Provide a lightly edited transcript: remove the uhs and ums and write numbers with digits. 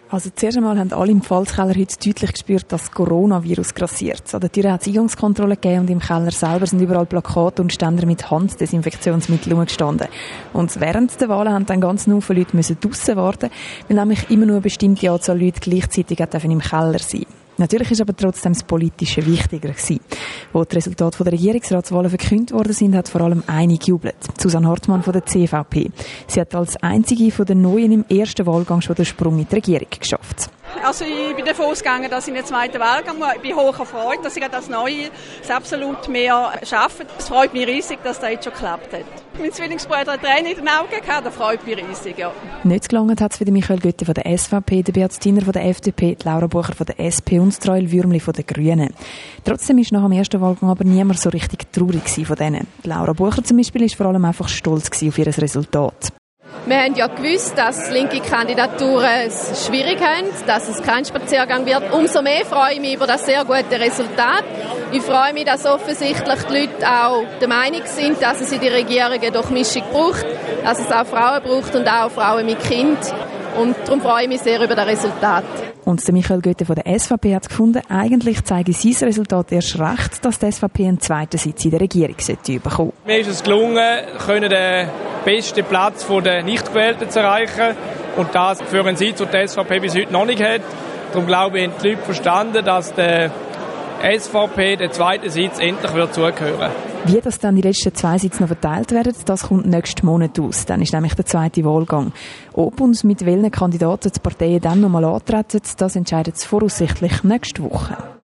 Also zuerst einmal haben alle im Pfalzkeller heute deutlich gespürt, dass das Coronavirus grassiert. An der Tür hat es Eingangskontrolle gegeben und im Keller selber sind überall Plakate und Ständer mit Handdesinfektionsmittel rumgestanden. Und während der Wahlen haben dann ganz viele Leute draussen warten, weil nämlich immer nur eine bestimmte Anzahl Leute gleichzeitig im Keller sein. Natürlich ist aber trotzdem das Politische wichtiger gewesen. Wo die Resultate der Regierungsratswahlen verkündet worden sind, hat vor allem eine gejubelt. Susanne Hartmann von der CVP. Sie hat als einzige von den Neuen im ersten Wahlgang schon den Sprung in die Regierung geschafft. Also ich bin davon ausgegangen, dass ich in den zweiten Wahlgang ich bin hoch erfreut, dass ich das Neue absolut mehr schaffe. Es freut mich riesig, dass das jetzt schon geklappt hat. Mein Zwillingsbruder hat Tränen in den Augen gehabt, das freut mich riesig, ja. Nicht gelangt hat es für Michael Götte von der SVP, der Beat Stiner von der FDP, die Laura Bucher von der SP und Trail Würmli von den Grünen. Trotzdem ist nach dem ersten Wahlgang aber niemand so richtig traurig von denen. Die Laura Bucher zum Beispiel ist vor allem einfach stolz auf ihr Resultat. Wir haben ja gewusst, dass linke Kandidaturen es schwierig haben, dass es kein Spaziergang wird. Umso mehr freue ich mich über das sehr gute Resultat. Ich freue mich, dass offensichtlich die Leute auch der Meinung sind, dass es in der Regierung eine Durchmischung braucht, dass es auch Frauen braucht und auch Frauen mit Kind. Und darum freue ich mich sehr über das Resultat. Und der Michael Götte von der SVP hat gefunden, eigentlich zeige sein Resultat erst recht, dass die SVP einen zweiten Sitz in der Regierung bekommen sollte. Mir ist es gelungen, den besten Platz der Nichtgewählten zu erreichen. Und das für einen Sitz, den die SVP bis heute noch nicht hat. Darum glaube ich, haben die Leute verstanden, dass der SVP der zweite Sitz endlich zugehören wird. Wie das dann die letzten 2 Sitze noch verteilt werden, das kommt nächsten Monat aus. Dann ist nämlich der zweite Wahlgang. Ob und mit welchen Kandidaten die Parteien dann nochmal antreten, das entscheidet voraussichtlich nächste Woche.